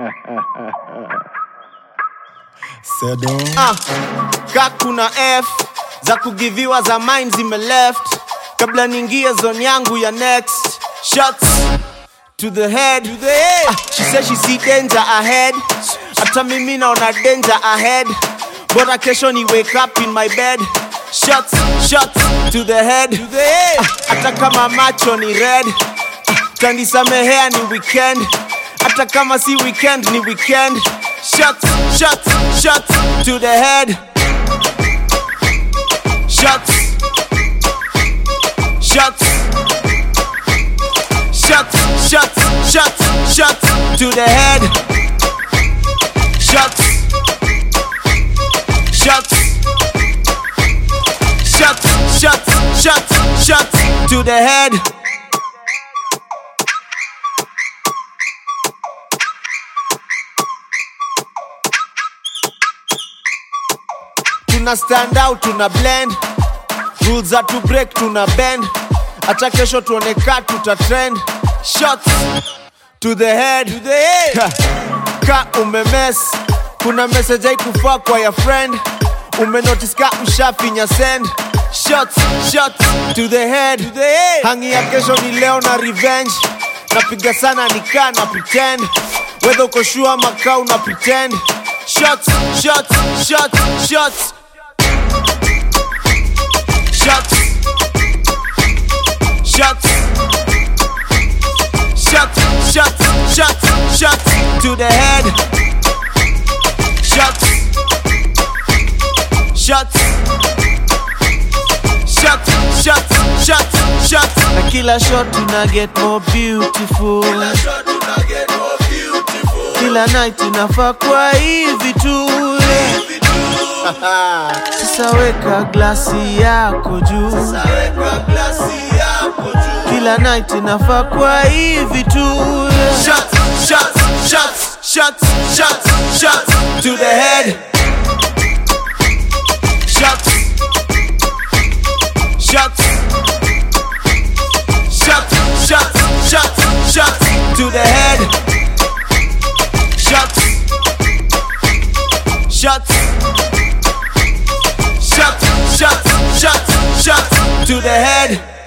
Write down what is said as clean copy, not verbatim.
Kakuna F za kugiviwa za mine zime left kabla ningie zone yangu ya next. Shots to the head. She said she see danger ahead. Hata mimi naona danger ahead. Bora kesho ni wake up in my bed. Shots to the head. Hata kama macho ni red. Tanisamehea ni weekend. Hata kama si weekend ni weekend. Shots to the head. Shots to the head. Shots to the head. Tuna stand out, tuna blend. Rules are to break, tuna bend. Acha kesho tuone ka tuta trend. Shots to the head. Ka umemes. Kuna message haikufaa kwa ya friend. Umenotice ka ushafinya send. Shots to the head. Hangi ya kesho ni leo na revenge. Napiga sana nika na pretend. Whether uko sure ama ka una pretend. Shots to the head. Shots na kila shot tuna get more beautiful. Kila night tunafaa kwa hivi tu. Sasa weka glasi yako juu. Kila night tunafaa kwa hivi tu. Shots to the head. Shots to the head. Shots to the head.